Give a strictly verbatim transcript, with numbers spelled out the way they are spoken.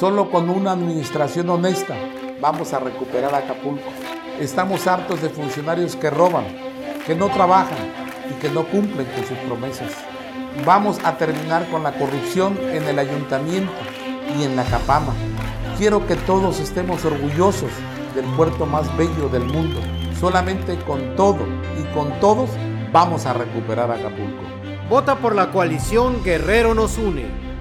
Solo con una administración honesta vamos a recuperar Acapulco. Estamos hartos de funcionarios que roban, que no trabajan y que no cumplen con sus promesas. Vamos a terminar con la corrupción en el ayuntamiento y en la Capama. Quiero que todos estemos orgullosos del puerto más bello del mundo. Solamente con todo y con todos vamos a recuperar Acapulco. Vota por la coalición Guerrero nos une.